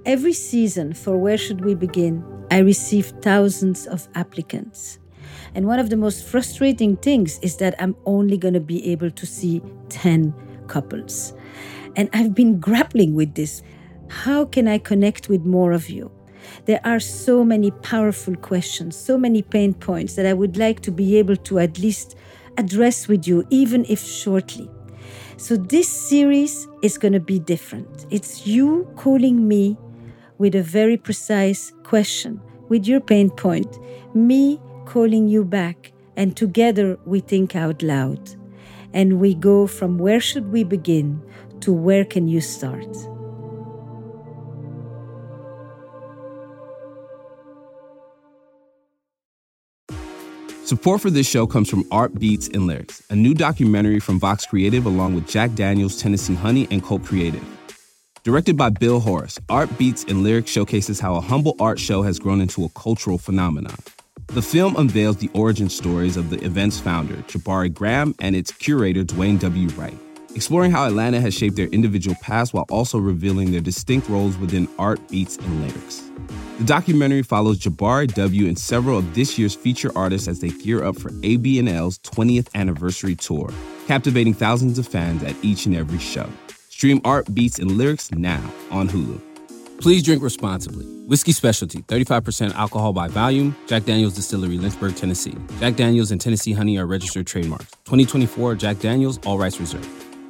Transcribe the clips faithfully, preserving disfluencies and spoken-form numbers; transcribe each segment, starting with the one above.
Every season for Where Should We Begin, I receive thousands of applicants. And one of the most frustrating things is that I'm only going to be able to see ten couples. And I've been grappling with this. How can I connect with more of you? There are so many powerful questions, so many pain points that I would like to be able to at least address with you, even if shortly. So this series is going to be different. It's you calling me with a very precise question, with your pain point, me calling you back, and together we think out loud. And we go from where should we begin to where can you start? Support for this show comes from Art Beats and Lyrics, a new documentary from Vox Creative along with Jack Daniels, Tennessee Honey, and Cult Creative. Directed by Bill Horace, Art Beats and Lyrics showcases how a humble art show has grown into a cultural phenomenon. The film unveils the origin stories of the event's founder, Jabari Graham, and its curator, Dwayne W. Wright, exploring how Atlanta has shaped their individual paths while also revealing their distinct roles within Art, Beats, and Lyrics. The documentary follows Jabari W. and several of this year's feature artists as they gear up for A B N L's twentieth anniversary tour, captivating thousands of fans at each and every show. Stream Art, Beats, and Lyrics now on Hulu. Please drink responsibly. Whiskey Specialty, thirty-five percent alcohol by volume. Jack Daniels Distillery, Lynchburg, Tennessee. Jack Daniels and Tennessee Honey are registered trademarks. twenty twenty-four Jack Daniels, all rights reserved.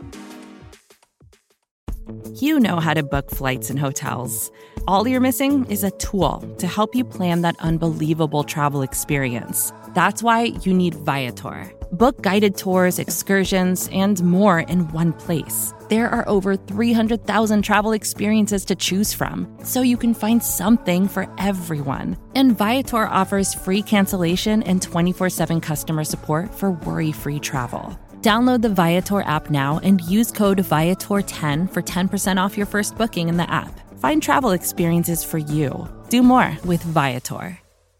You know how to book flights and hotels. All you're missing is a tool to help you plan that unbelievable travel experience. That's why you need Viator. Book guided tours, excursions, and more in one place. There are over three hundred thousand travel experiences to choose from, so you can find something for everyone. And Viator offers free cancellation and twenty-four seven customer support for worry-free travel. Download the Viator app now and use code Viator ten for ten percent off your first booking in the app. Find travel experiences for you. Do more with Viator.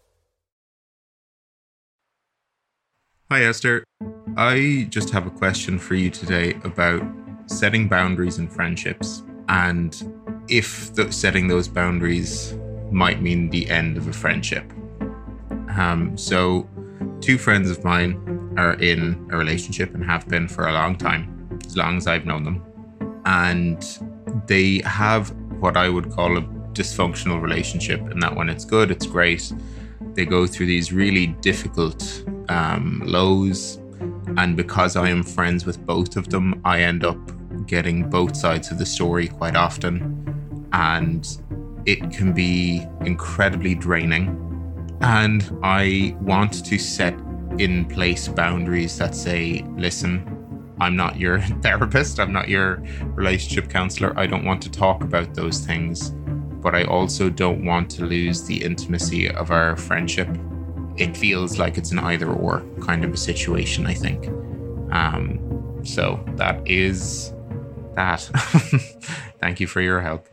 Hi, Esther. I just have a question for you today about setting boundaries in friendships and if the, setting those boundaries might mean the end of a friendship. Um, so, two friends of mine are in a relationship and have been for a long time, as long as I've known them. And they have what I would call a dysfunctional relationship, in that when it's good, it's great. They go through these really difficult um, lows. And because I am friends with both of them, I end up getting both sides of the story quite often. And it can be incredibly draining. And I want to set in place boundaries that say, listen, I'm not your therapist, I'm not your relationship counselor, I don't want to talk about those things, but I also don't want to lose the intimacy of our friendship. It feels like it's an either or kind of a situation, I think. Um, so that is that. Thank you for your help.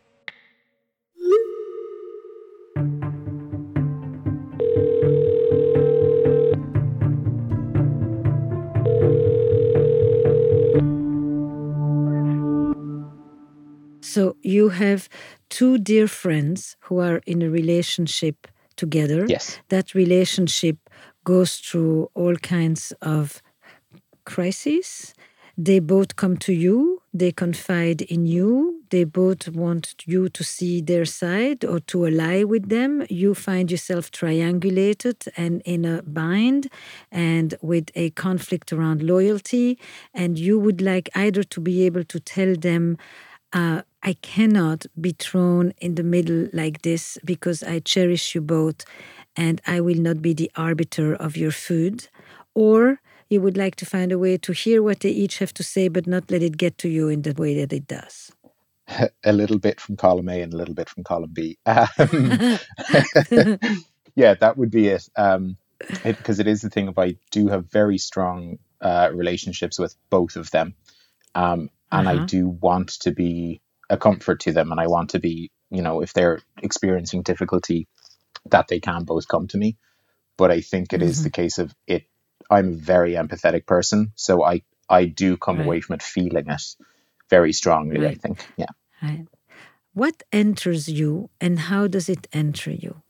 So you have two dear friends who are in a relationship together. Yes. That relationship goes through all kinds of crises. They both come to you. They confide in you. They both want you to see their side or to ally with them. You find yourself triangulated and in a bind and with a conflict around loyalty. And you would like either to be able to tell them, uh, I cannot be thrown in the middle like this because I cherish you both and I will not be the arbiter of your food. Or you would like to find a way to hear what they each have to say but not let it get to you in the way that it does. A little bit from column A and a little bit from column B. Um, yeah, that would be it. Um, it. Because it is the thing of I do have very strong uh, relationships with both of them. Um, and uh-huh. I do want to be a comfort to them. And I want to be, you know, if they're experiencing difficulty, that they can both come to me. But I think it mm-hmm. is the case of it. I'm a very empathetic person. So I, I do come right. away from it feeling it very strongly, right. I think. Yeah. Right. What enters you and how does it enter you?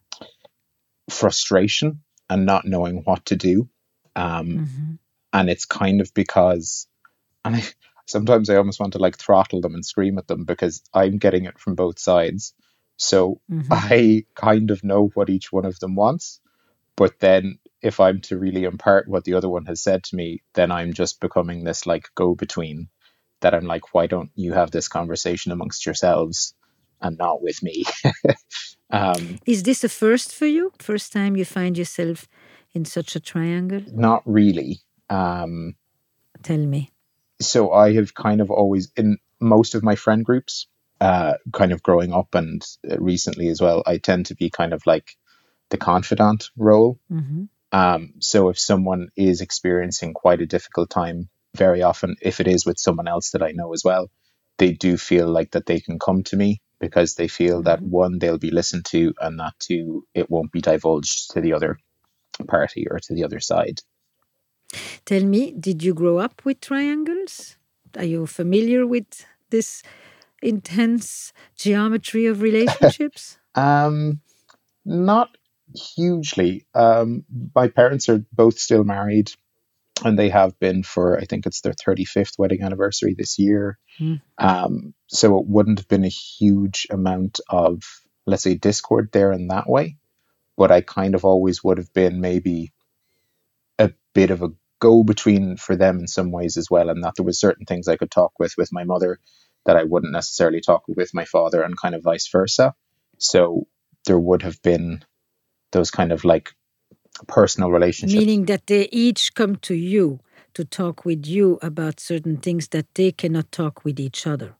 Frustration and not knowing what to do. Um, mm-hmm. And it's kind of because, and I, sometimes I almost want to like throttle them and scream at them because I'm getting it from both sides. So mm-hmm. I kind of know what each one of them wants. But then if I'm to really impart what the other one has said to me, then I'm just becoming this like go-between that I'm like, why don't you have this conversation amongst yourselves and not with me? um, Is this a first for you? First time you find yourself in such a triangle? Not really. Um, Tell me. So I have kind of always, in most of my friend groups, uh, kind of growing up and recently as well, I tend to be kind of like the confidant role. Mm-hmm. Um, so if someone is experiencing quite a difficult time, very often, if it is with someone else that I know as well, they do feel like that they can come to me because they feel mm-hmm. that one, they'll be listened to, and that two, it won't be divulged to the other party or to the other side. Tell me, did you grow up with triangles? Are you familiar with this intense geometry of relationships? um, not hugely. Um, my parents are both still married, and they have been for, I think it's their thirty-fifth wedding anniversary this year. Mm. Um, so it wouldn't have been a huge amount of, let's say, discord there in that way. But I kind of always would have been maybe a bit of a go-between for them in some ways as well, and that there was certain things I could talk with with my mother that I wouldn't necessarily talk with my father, and kind of vice versa. So there would have been those kind of like personal relationships. Meaning that they each come to you to talk with you about certain things that they cannot talk with each other.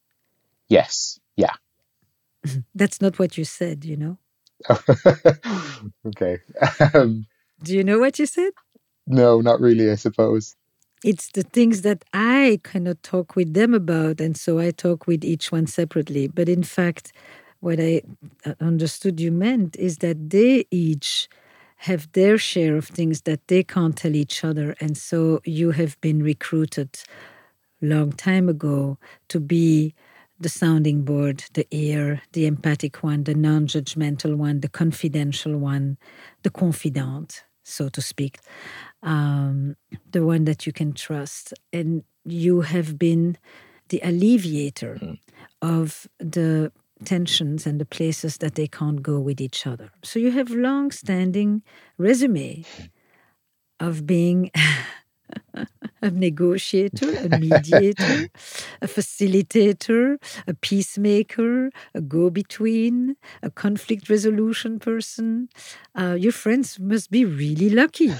Yes, yeah. That's not what you said, you know. Okay. Um, Do you know what you said? No, not really, I suppose. It's the things that I cannot talk with them about, and so I talk with each one separately. But in fact, what I understood you meant is that they each have their share of things that they can't tell each other, and so you have been recruited long time ago to be the sounding board, the ear, the empathic one, the non-judgmental one, the confidential one, the confidant, so to speak, um, the one that you can trust. And you have been the alleviator mm. of the tensions and the places that they can't go with each other. So you have long-standing resume of being a negotiator, a mediator, a facilitator, a peacemaker, a go-between, a conflict resolution person. Uh, your friends must be really lucky.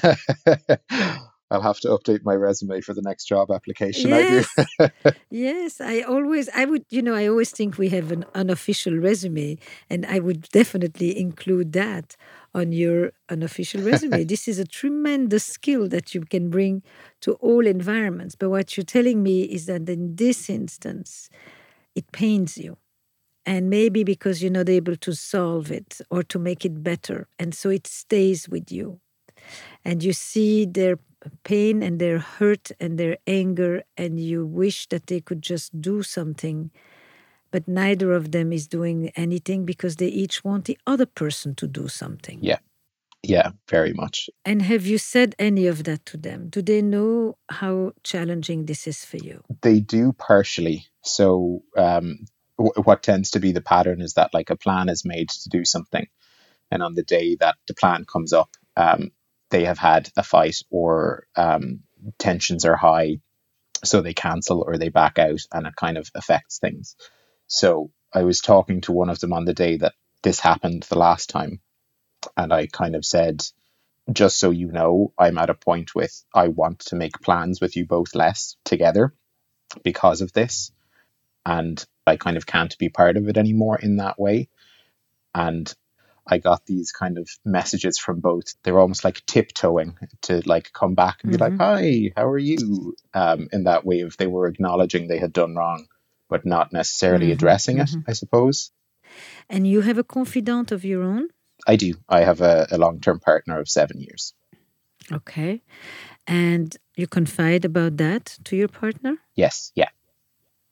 I'll have to update my resume for the next job application. Yes. I do. Yes, I always, I would, you know, I always think we have an unofficial resume, and I would definitely include that on your unofficial resume. This is a tremendous skill that you can bring to all environments. But what you're telling me is that in this instance, it pains you. And maybe because you're not able to solve it or to make it better. And so it stays with you. And you see their pain and their hurt and their anger, and you wish that they could just do something. But neither of them is doing anything because they each want the other person to do something. Yeah. Yeah, very much. And have you said any of that to them? Do they know how challenging this is for you? They do partially. So um, w- what tends to be the pattern is that like a plan is made to do something. And on the day that the plan comes up, um, they have had a fight or um, tensions are high. So they cancel or they back out, and it kind of affects things. So I was talking to one of them on the day that this happened the last time. And I kind of said, just so you know, I'm at a point with, I want to make plans with you both less together because of this. And I kind of can't be part of it anymore in that way. And I got these kind of messages from both. They were almost like tiptoeing to like come back and be mm-hmm. like, hi, how are you? Um, in that way of they were acknowledging they had done wrong, but not necessarily mm-hmm. addressing mm-hmm. it, I suppose. And you have a confidant of your own? I do. I have a, a long-term partner of seven years. Okay. And you confide about that to your partner? Yes. Yeah.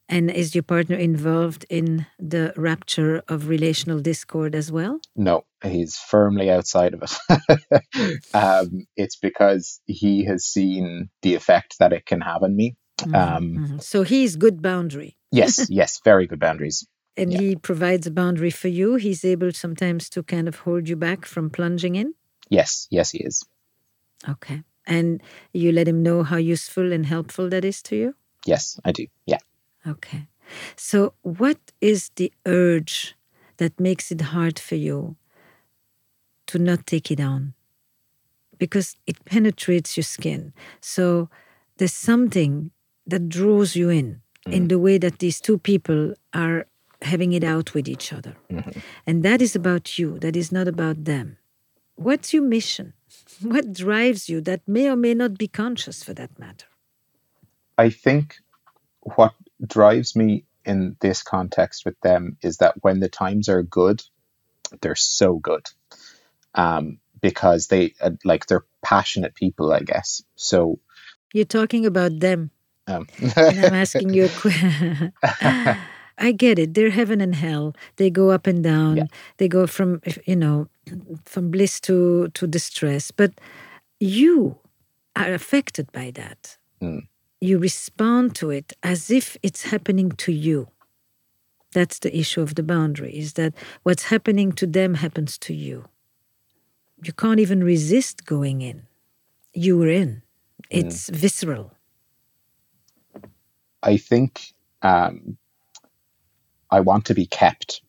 And is your partner involved in the rapture of relational discord as well? No, he's firmly outside of it. um, it's because he has seen the effect that it can have on me. Mm-hmm, um, mm-hmm. So he's good boundary. yes, yes, very good boundaries. And yeah. he provides a boundary for you. He's able sometimes to kind of hold you back from plunging in. Yes, yes, he is. Okay. And you let him know how useful and helpful that is to you? Yes, I do. Yeah. Okay. So what is the urge that makes it hard for you to not take it on? Because it penetrates your skin. So there's something that draws you in, mm. in the way that these two people are having it out with each other. Mm-hmm. And that is about you. That is not about them. What's your mission? What drives you that may or may not be conscious for that matter? I think what drives me in this context with them is that when the times are good, they're so good. Um, because they, uh, like, they're passionate people, I guess. So you're talking about them. Um. And I'm asking you a question. I get it. They're heaven and hell. They go up and down. Yeah. They go from, you know, from bliss to, to distress. But you are affected by that. Mm. You respond to it as if it's happening to you. That's the issue of the boundary, is that what's happening to them happens to you. You can't even resist going in. You were in. It's mm. visceral. I think um, I want to be kept.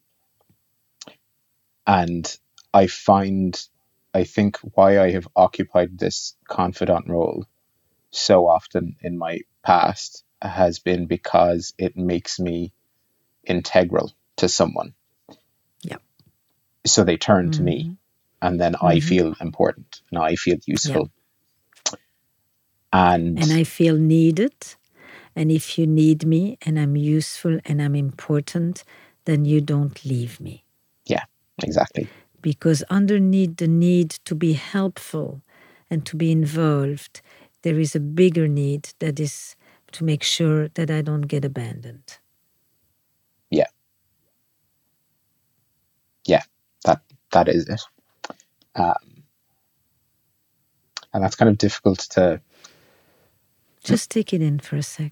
And I find, I think why I have occupied this confidant role so often in my past has been because it makes me integral to someone. Yeah. So they turn mm-hmm. to me, and then mm-hmm. I feel important and I feel useful. Yeah. And and I feel needed. And if you need me and I'm useful and I'm important, then you don't leave me. Yeah, exactly. Because underneath the need to be helpful and to be involved, there is a bigger need that is to make sure that I don't get abandoned. Yeah. Yeah, that that is it. Um, and that's kind of difficult to... Just take it in for a sec.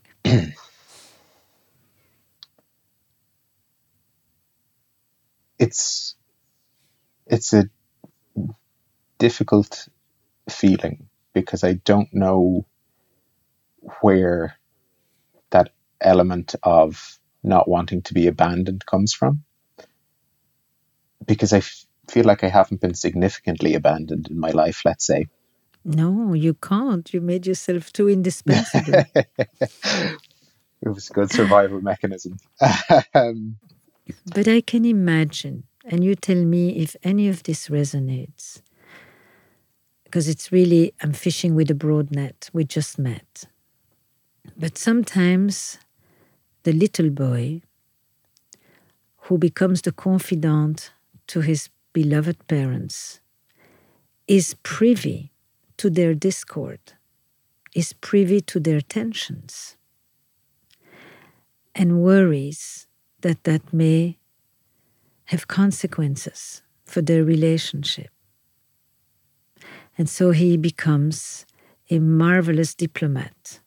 It's it's a difficult feeling because I don't know where that element of not wanting to be abandoned comes from. Because I f- feel like I haven't been significantly abandoned in my life, let's say. No, you can't. You made yourself too indispensable. It was a good survival mechanism. um, but I can imagine, and you tell me if any of this resonates, because it's really, I'm fishing with a broad net. We just met. But sometimes the little boy who becomes the confidant to his beloved parents is privy to their discord, is privy to their tensions, and worries that that may have consequences for their relationship. And so he becomes a marvelous diplomat.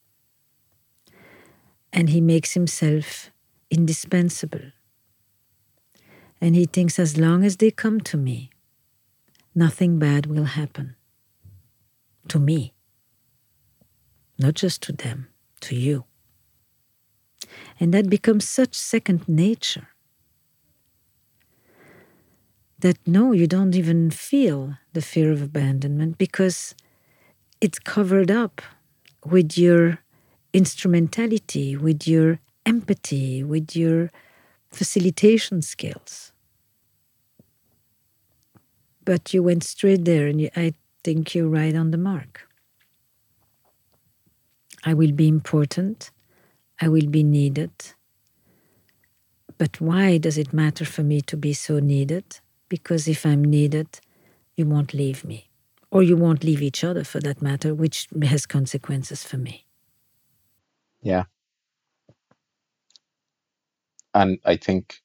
And he makes himself indispensable. And he thinks as long as they come to me, nothing bad will happen. To me. Not just to them, to you. And that becomes such second nature that no, you don't even feel the fear of abandonment because it's covered up with your instrumentality, with your empathy, with your facilitation skills. But you went straight there, and you, I think you're right on the mark. I will be important. I will be needed. But why does it matter for me to be so needed? Because if I'm needed, you won't leave me. Or you won't leave each other, for that matter, which has consequences for me. Yeah. And I think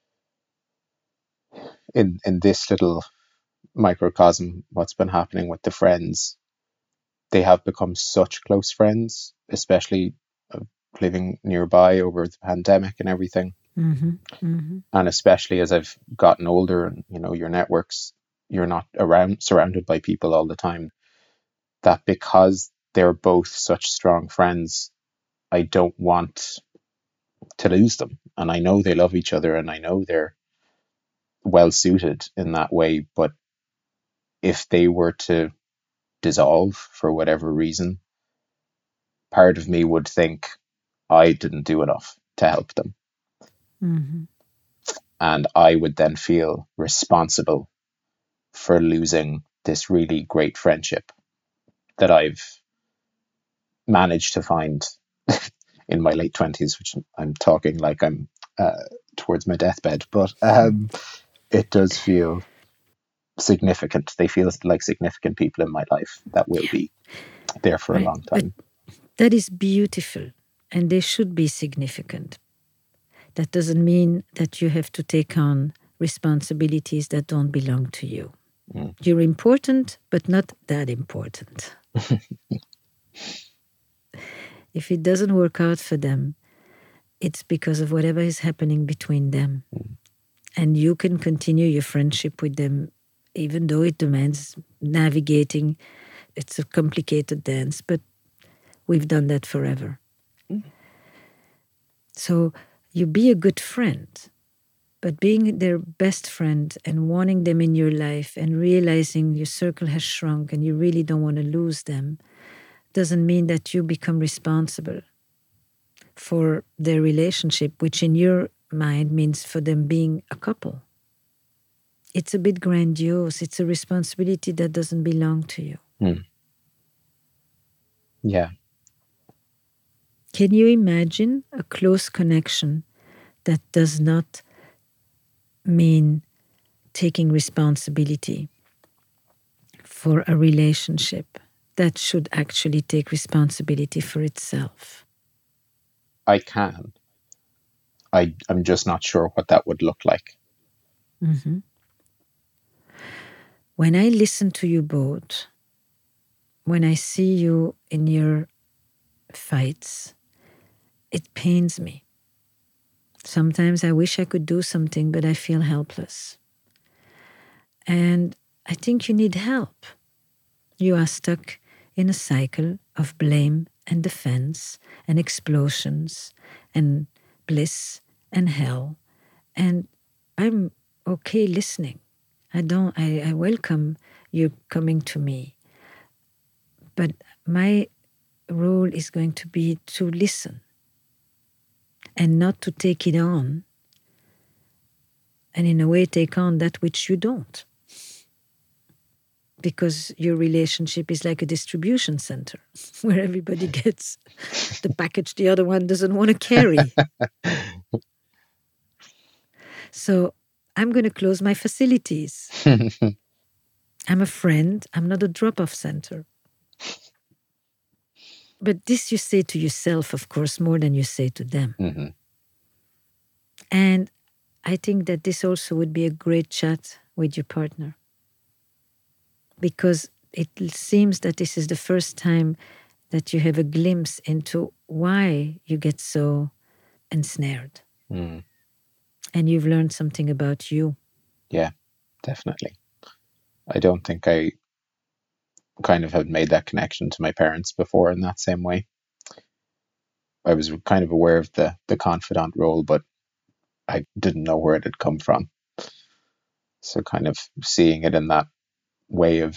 in in this little microcosm, what's been happening with the friends, they have become such close friends, especially uh, living nearby over the pandemic and everything. Mm-hmm. Mm-hmm. And especially as I've gotten older, and you know, your networks, you're not around surrounded by people all the time, that because they're both such strong friends, I don't want to lose them. And I know they love each other, and I know they're well suited in that way. But if they were to dissolve for whatever reason, part of me would think I didn't do enough to help them. Mm-hmm. And I would then feel responsible for losing this really great friendship that I've managed to find in my late twenties, which I'm talking like I'm uh, towards my deathbed, but um, it does feel significant. They feel like significant people in my life that will be there for Right. a long time. But that is beautiful, and they should be significant. That doesn't mean that you have to take on responsibilities that don't belong to you. Mm. You're important, but not that important. If it doesn't work out for them, it's because of whatever is happening between them. Mm. And you can continue your friendship with them, even though it demands navigating. It's a complicated dance, but we've done that forever. Mm. So you be a good friend, but being their best friend and wanting them in your life and realizing your circle has shrunk and you really don't want to lose them doesn't mean that you become responsible for their relationship, which in your mind means for them being a couple. It's a bit grandiose. It's a responsibility that doesn't belong to you. Mm. Yeah. Can you imagine a close connection that does not mean taking responsibility for a relationship that should actually take responsibility for itself? I can. I, I'm just not sure what that would look like. Mm-hmm. When I listen to you both, when I see you in your fights, it pains me. Sometimes I wish I could do something, but I feel helpless. And I think you need help. You are stuck in a cycle of blame and defense and explosions and bliss and hell. And I'm okay listening. I don't, I, I welcome you coming to me. But my role is going to be to listen and not to take it on, and in a way take on that which you don't. Because your relationship is like a distribution center where everybody gets the package the other one doesn't want to carry. So I'm going to close my facilities. I'm a friend. I'm not a drop-off center. But this you say to yourself, of course, more than you say to them. Mm-hmm. And I think that this also would be a great chat with your partner. Because it seems that this is the first time that you have a glimpse into why you get so ensnared. Mm. And you've learned something about you. Yeah, definitely. I don't think I kind of had made that connection to my parents before in that same way. I was kind of aware of the, the confidant role, but I didn't know where it had come from. So kind of seeing it in that way of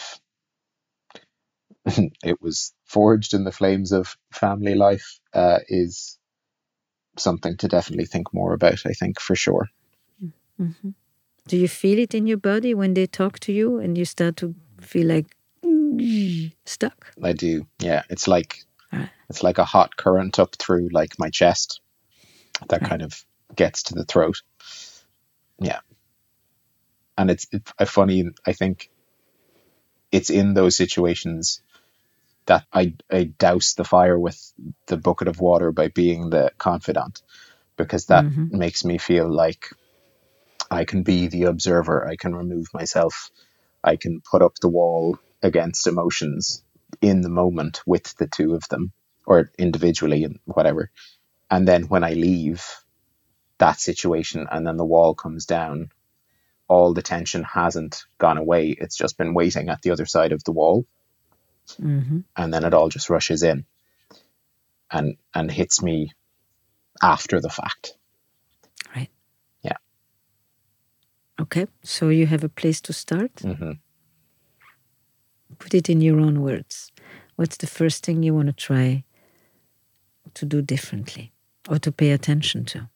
it was forged in the flames of family life uh, is something to definitely think more about, I think, for sure. Mm-hmm. Do you feel it in your body when they talk to you and you start to feel like stuck? I do, yeah. It's like right. It's like a hot current up through like my chest that right. kind of gets to the throat. Yeah. And it's, it's funny, I think it's in those situations that I, I douse the fire with the bucket of water by being the confidant. because that Mm-hmm. makes me feel like I can be the observer. I can remove myself. I can put up the wall against emotions in the moment with the two of them, or individually and whatever. And then when I leave that situation and then the wall comes down, all the tension hasn't gone away. It's just been waiting at the other side of the wall. Mm-hmm. And then it all just rushes in and, and hits me after the fact. Right. Yeah. Okay. So you have a place to start? Mm-hmm. Put it in your own words. What's the first thing you want to try to do differently or to pay attention to?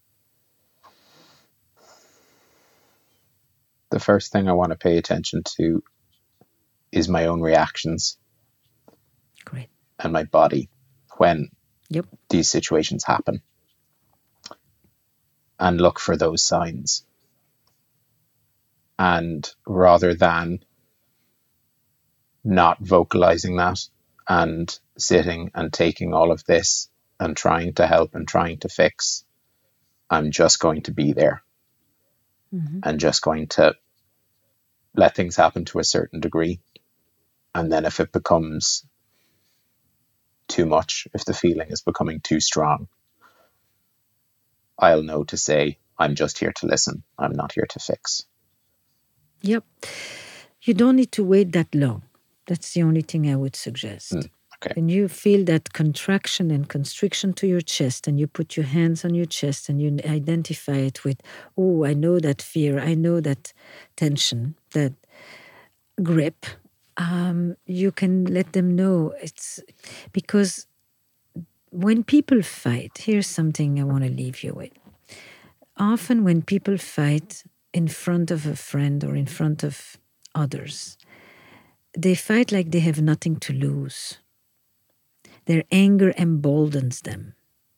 The first thing I want to pay attention to is my own reactions. Great. And my body when Yep. these situations happen. And look for those signs. And rather than not vocalizing that and sitting and taking all of this and trying to help and trying to fix, I'm just going to be there. Mm-hmm. And just going to let things happen to a certain degree. And then if it becomes too much, if the feeling is becoming too strong, I'll know to say, I'm just here to listen. I'm not here to fix. Yep. You don't need to wait that long. That's the only thing I would suggest. Mm, okay. When you feel that contraction and constriction to your chest and you put your hands on your chest and you identify it with, oh, I know that fear, I know that tension, that grip, um, you can let them know. It's because when people fight, here's something I want to leave you with. Often when people fight in front of a friend or in front of others, they fight like they have nothing to lose. Their anger emboldens them.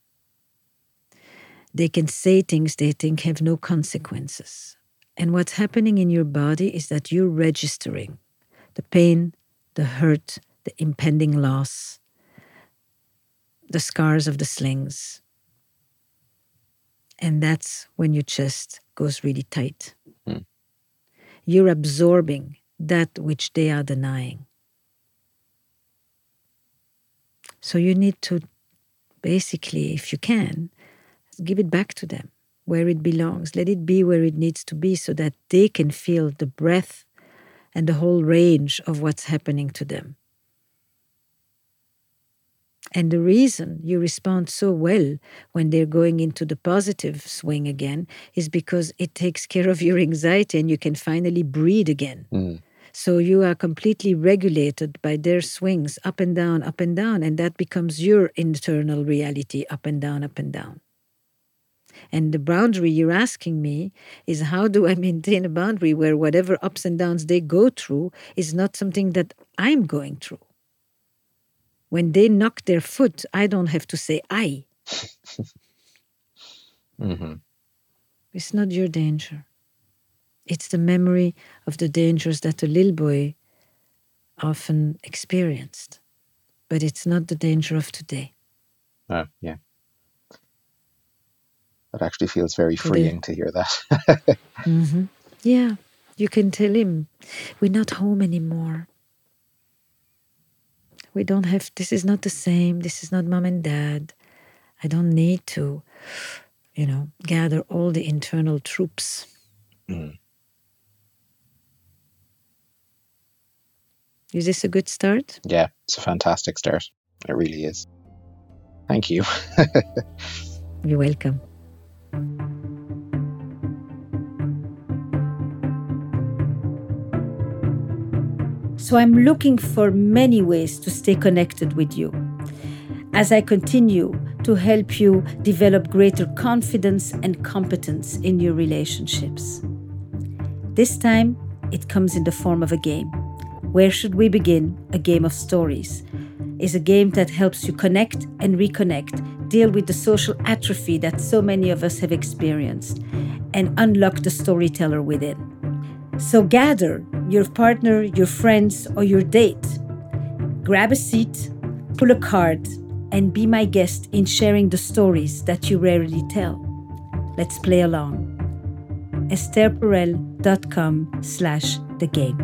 They can say things they think have no consequences. And what's happening in your body is that you're registering the pain, the hurt, the impending loss, the scars of the slings. And that's when your chest goes really tight. Mm. You're absorbing that which they are denying. So you need to basically, if you can, give it back to them where it belongs. Let it be where it needs to be so that they can feel the breadth and the whole range of what's happening to them. And the reason you respond so well when they're going into the positive swing again is because it takes care of your anxiety and you can finally breathe again. Mm. So you are completely regulated by their swings up and down, up and down, and that becomes your internal reality, up and down, up and down. And the boundary you're asking me is, how do I maintain a boundary where whatever ups and downs they go through is not something that I'm going through? When they knock their foot, I don't have to say I. Mm-hmm. It's not your danger. It's the memory of the dangers that a little boy often experienced. But it's not the danger of today. Oh, yeah. That actually feels very Today. freeing to hear that. Mm-hmm. Yeah, you can tell him, we're not home anymore. We don't have, this is not the same. This is not mom and dad. I don't need to, you know, gather all the internal troops. Mm. Is this a good start? Yeah, it's a fantastic start. It really is. Thank you. You're welcome. So I'm looking for many ways to stay connected with you as I continue to help you develop greater confidence and competence in your relationships. This time, it comes in the form of a game. Where Should We Begin? A Game of Stories is a game that helps you connect and reconnect, deal with the social atrophy that so many of us have experienced, and unlock the storyteller within. So gather your partner, your friends, or your date. Grab a seat, pull a card, and be my guest in sharing the stories that you rarely tell. Let's play along. estherperel.com slash the game.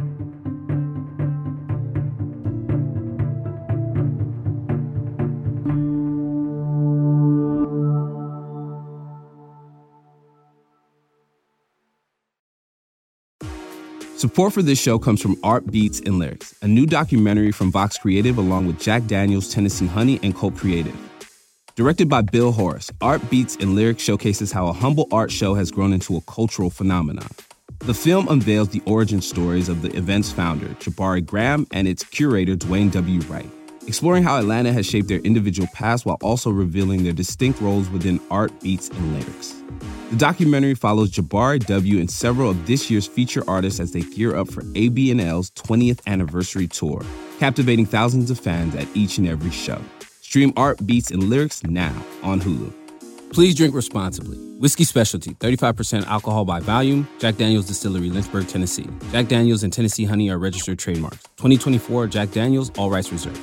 Support for this show comes from Art Beats and Lyrics, a new documentary from Vox Creative along with Jack Daniels, Tennessee Honey, and Colt Creative. Directed by Bill Horace, Art Beats and Lyrics showcases how a humble art show has grown into a cultural phenomenon. The film unveils the origin stories of the event's founder, Jabari Graham, and its curator, Dwayne W. Wright, exploring how Atlanta has shaped their individual paths while also revealing their distinct roles within Art Beats and Lyrics. The documentary follows Jabari W. and several of this year's feature artists as they gear up for A B and L's twentieth anniversary tour, captivating thousands of fans at each and every show. Stream Art Beats and Lyrics now on Hulu. Please drink responsibly. Whiskey Specialty, thirty-five percent alcohol by volume. Jack Daniels Distillery, Lynchburg, Tennessee. Jack Daniels and Tennessee Honey are registered trademarks. twenty twenty-four Jack Daniels, all rights reserved.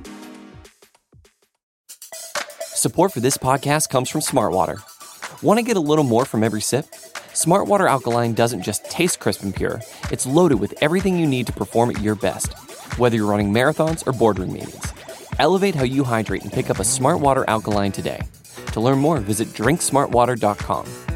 Support for this podcast comes from Smartwater. Want to get a little more from every sip? Smartwater Alkaline doesn't just taste crisp and pure. It's loaded with everything you need to perform at your best, whether you're running marathons or boardroom meetings. Elevate how you hydrate and pick up a Smartwater Alkaline today. To learn more, visit drink smart water dot com.